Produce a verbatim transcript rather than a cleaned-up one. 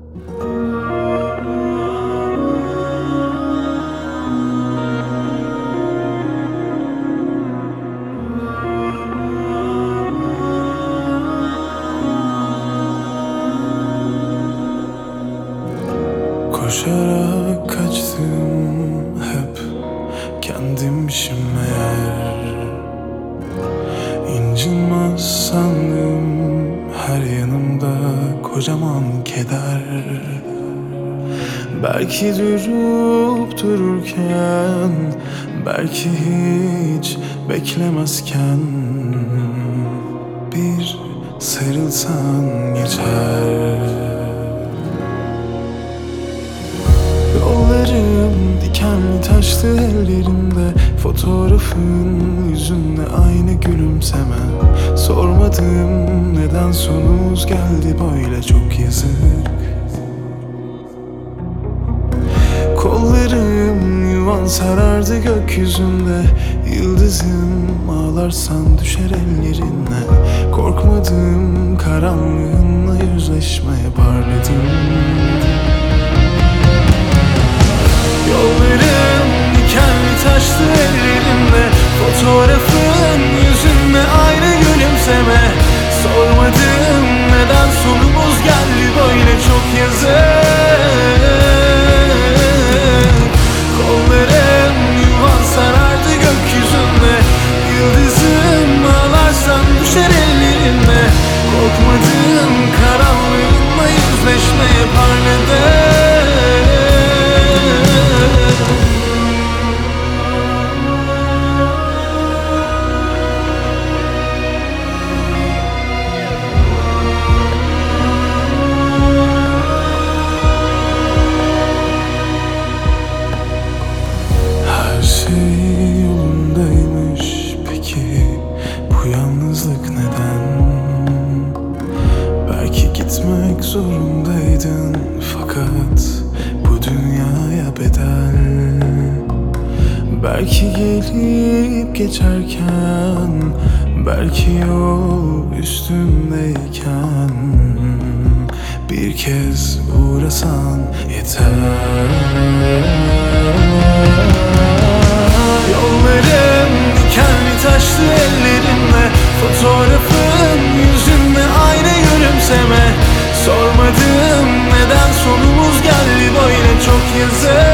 Koşarak kaçtım hep kendimmişim meğer. İncinmez sandım her yanımda kocaman keder. Belki durup dururken, belki hiç beklemezken bir sarılsan geçer. Yollarım dikenli taşlı ellerimde, fotoğrafın yüzünde aynı gülümseme. Sormadım neden sonumuz geldi böyle, çok yazık. Kollarım yuvan sarardı gökyüzünde, yıldızım ağlarsan düşer ellerine. Korkmadım karanlığınla yüzleşmeye, parladım. Yollarım dikenli taşlı ellerimde, fotoğrafın yüzünde aynı gülümseme. Sormadım neden sonumuz geldi böyle, çok yazık. Kollarım yuvan sarardı gökyüzünde, yıldızım ağlarsan düşer ellerinde. Korkmadım karanlığınla yüzleşmeye, parladım. Her şey yolundaymış, peki bu yalnızlık neden? Belki gitmek zorundaydın, fakat bu dünyaya bedel. Belki gelip geçerken, belki yol üstündeyken bir kez uğrasan yeter. Yollarım dikenli taşlı ellerimle, fotoğrafın yüzünde aynı gülümseme. Sormadım neden sonumuz geldi böyle, çok yazık.